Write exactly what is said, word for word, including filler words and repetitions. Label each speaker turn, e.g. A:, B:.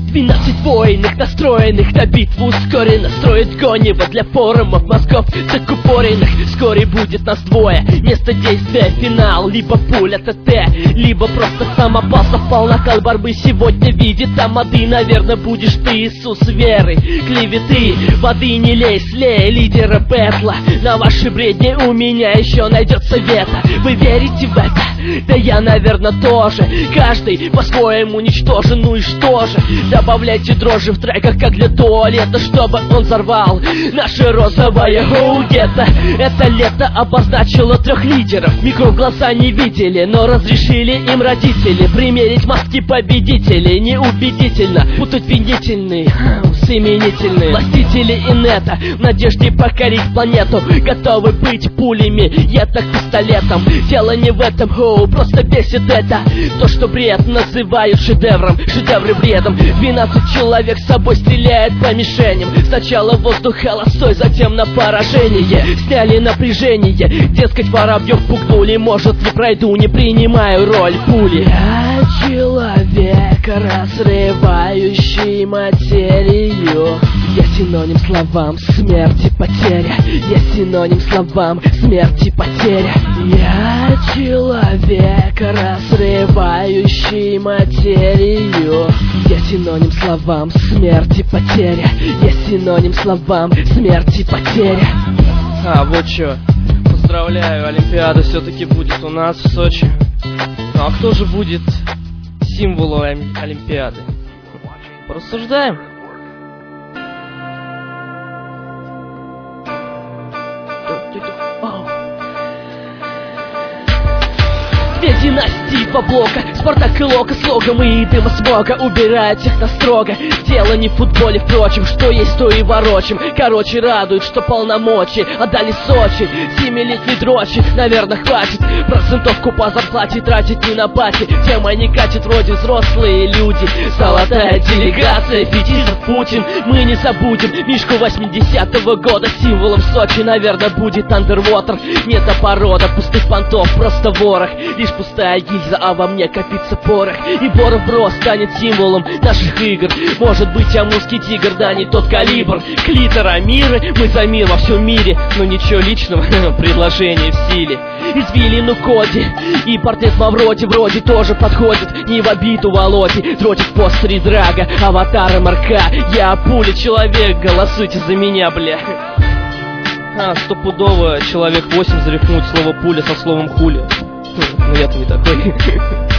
A: Двенадцать военных, настроенных на битву ускоренно, строят гонево для форумов мозгов закупоренных. Вскоре будет нас двое, место действия финал. Либо пуля ТТ, либо просто самопал. Совпал накал борьбы сегодня видит тамады. Наверное, будешь ты Иисус веры, клеветы, воды не лей, слей лидера бэтла. На ваши бредни у меня еще найдется вето. Вы верите в это? Да я, наверное, тоже. Каждый по-своему ничтожен, ну и что же? Добавляйте дрожжи в треках, как для туалета, чтобы он взорвал наше розовое гоу-гетто. Это лето обозначило трех лидеров. Микро в глаза не видели, но разрешили им родители примерить маски победителей. Неубедительно путать винительные с именительные. Властители инета в надежде покорить планету готовы быть пулями, я так пистолетом. Дело не в этом, хоу, просто бесит это. То, что бред называют шедевром, шедевры бредом. Двенадцать человек с собой стреляет по мишеням. Сначала воздух холостой, затем на поражение. Сняли напряжение, дескать, воробьев пугнули. Может, не пройду, не принимаю роль пули. Я человек, разрывающий материю. Я синоним словам смерти, потеря. Я синоним словам смерти, потеря. Я человек, разрывающий материю. Я синоним словам смерти, потеря. Я синоним словам смерти, потеря.
B: А, вот чё. Поздравляю, Олимпиада все-таки будет у нас в Сочи. Ну а кто же будет символом Олимпиады? Порассуждаем.
A: Две династии по блока, Спартак и Лока, слогом и дыма смога убирают всех на строго. Дело не в футболе, впрочем, что есть, то и ворочим. Короче, радует, что полномочия отдали Сочи. Семилетний дрочи, наверное, хватит процентовку по зарплате тратить не на пати. Тема не катит, вроде взрослые люди. Золотая делегация, пятизов Путин. Мы не забудем Мишку восьмидесятого года. Символом Сочи, наверное, будет Underwater. Не та порода пустых понтов, просто ворох. Лишь пустая гильза, а во мне копится порох. И Боров Бро станет символом наших игр. Может быть, амурский тигр, да не тот калибр. Клитора мира, мы за мир во всем мире. Но ничего личного, предложение в силе. Извилину Коди и портрет Мавроди вроде тоже подходит. Не в обиду Володи, дротик постери Драга, аватар МРК. Я пуля человек, голосуйте за меня, бля.
B: А, стопудово человек восемь зарифмует слово пуля со словом хули. Ну я-то не такой.